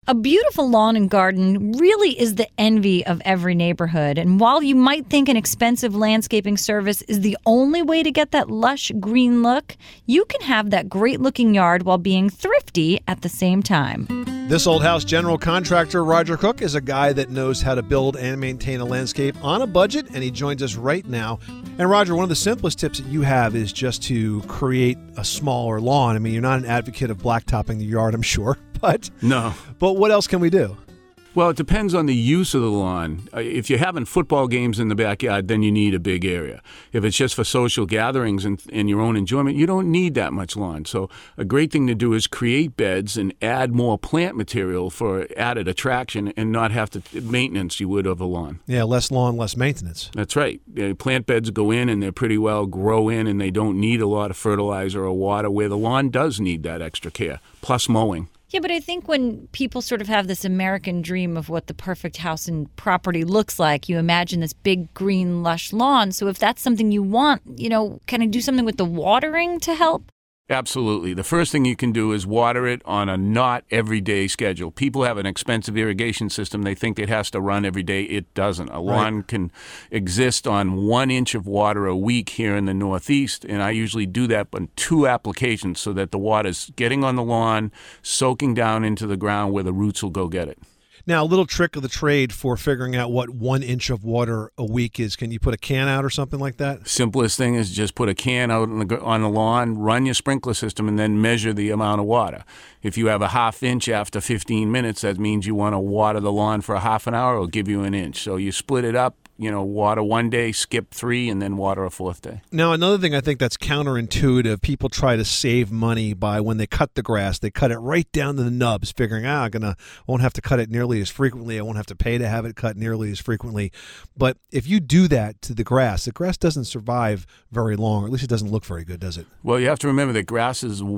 A beautiful lawn and garden really is the envy of every neighborhood. And while you might think an expensive landscaping service is the only way to get that lush green look, you can have that great-looking yard while being thrifty at the same time. This Old House general contractor, Roger Cook, is a guy that knows how to build and maintain a landscape on a budget, and he joins us right now. And Roger, one of the simplest tips that you have is just to create a smaller lawn. I mean, you're not an advocate of blacktopping the yard, I'm sure, but No. But what else can we do? Well, it depends on the use of the lawn. If you're having football games in the backyard, then you need a big area. If it's just for social gatherings and your own enjoyment, you don't need that much lawn. So a great thing to do is create beds and add more plant material for added attraction and not have to maintenance you would of a lawn. Yeah, less lawn, less maintenance. That's right. Plant beds go in and they're pretty well grow in and they don't need a lot of fertilizer or water, where the lawn does need that extra care, plus mowing. Yeah, but I think when people sort of have this American dream of what the perfect house and property looks like, you imagine this big, green, lush lawn. So if that's something you want, can I do something with the watering to help? Absolutely. The first thing you can do is water it on a not everyday schedule. People have an expensive irrigation system. They think it has to run every day. It doesn't. A lawn can exist on 1 inch of water a week here in the Northeast, and I usually do that on 2 applications so that the water's getting on the lawn, soaking down into the ground where the roots will go get it. Now, a little trick of the trade for figuring out what 1 inch of water a week is. Can you put a can out or something like that? Simplest thing is just put a can out on the lawn, run your sprinkler system, and then measure the amount of water. If you have a ½ inch after 15 minutes, that means you want to water the lawn for a half an hour. It'll give you an inch. So you split it up. Water 1 day, skip 3, and then water a 4th day. Now, another thing I think that's counterintuitive, people try to save money by when they cut the grass, they cut it right down to the nubs, figuring, I won't have to cut it nearly as frequently. I won't have to pay to have it cut nearly as frequently. But if you do that to the grass doesn't survive very long, or at least it doesn't look very good, does it? Well, you have to remember that grass is the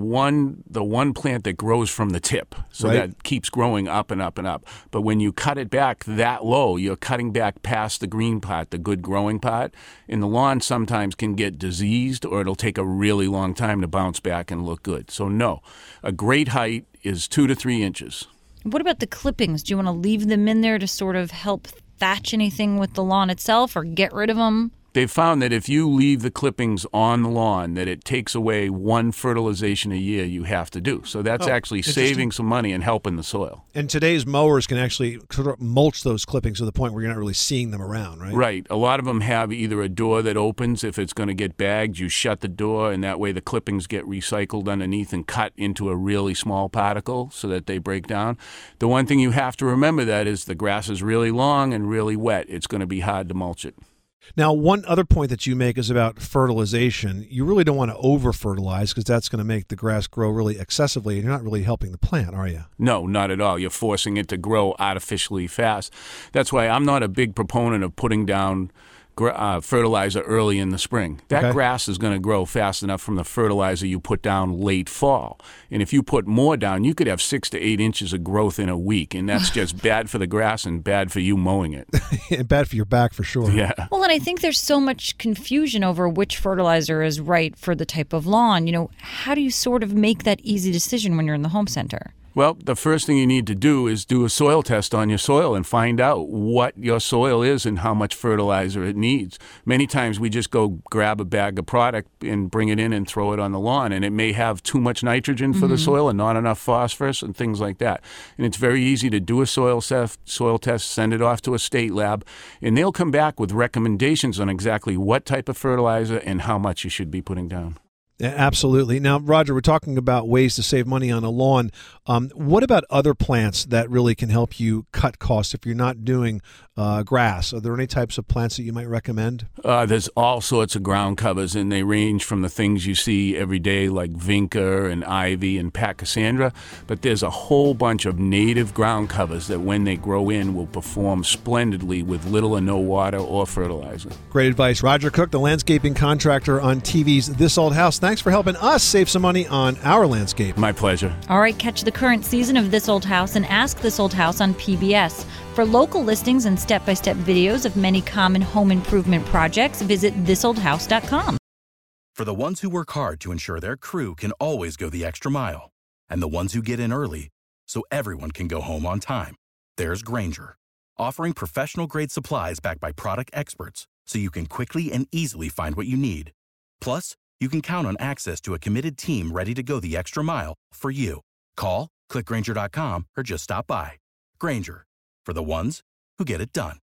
one plant that grows from the tip. So that keeps growing up and up and up. But when you cut it back that low, you're cutting back past the green part, the good growing part, and the lawn sometimes can get diseased, or it'll take a really long time to bounce back and look good. So no, a great height is 2 to 3 inches. What about the clippings? Do you want to leave them in there to sort of help thatch anything with the lawn itself, or get rid of them? They've found that if you leave the clippings on the lawn, that it takes away 1 fertilization a year you have to do. So that's actually saving some money and helping the soil. And today's mowers can actually sort of mulch those clippings to the point where you're not really seeing them around, right? Right. A lot of them have either a door that opens. If it's going to get bagged, you shut the door, and that way the clippings get recycled underneath and cut into a really small particle so that they break down. The one thing you have to remember that is the grass is really long and really wet. It's going to be hard to mulch it. Now, one other point that you make is about fertilization. You really don't want to over-fertilize because that's going to make the grass grow really excessively, and you're not really helping the plant, are you? No, not at all. You're forcing it to grow artificially fast. That's why I'm not a big proponent of putting down fertilizer early in the spring. That grass is going to grow fast enough from the fertilizer you put down late fall. And if you put more down, you could have 6 to 8 inches of growth in a week, and that's just bad for the grass and bad for you mowing it. And bad for your back for sure. Yeah. Well, and I think there's so much confusion over which fertilizer is right for the type of lawn. How do you sort of make that easy decision when you're in the home center? Well, the first thing you need to do is do a soil test on your soil and find out what your soil is and how much fertilizer it needs. Many times we just go grab a bag of product and bring it in and throw it on the lawn, and it may have too much nitrogen for the soil and not enough phosphorus and things like that. And it's very easy to do a soil test, send it off to a state lab, and they'll come back with recommendations on exactly what type of fertilizer and how much you should be putting down. Absolutely. Now, Roger, we're talking about ways to save money on a lawn. What about other plants that really can help you cut costs if you're not doing grass? Are there any types of plants that you might recommend? There's all sorts of ground covers, and they range from the things you see every day like vinca and ivy and pachysandra, but there's a whole bunch of native ground covers that when they grow in will perform splendidly with little or no water or fertilizer. Great advice. Roger Cook, the landscaping contractor on TV's This Old House. Thanks for helping us save some money on our landscape. My pleasure. All right, catch the current season of This Old House and Ask This Old House on PBS. For local listings and step-by-step videos of many common home improvement projects, visit thisoldhouse.com. For the ones who work hard to ensure their crew can always go the extra mile, and the ones who get in early so everyone can go home on time. There's Grainger, offering professional-grade supplies backed by product experts so you can quickly and easily find what you need. Plus, you can count on access to a committed team ready to go the extra mile for you. Call, click Grainger.com, or just stop by. Grainger, for the ones who get it done.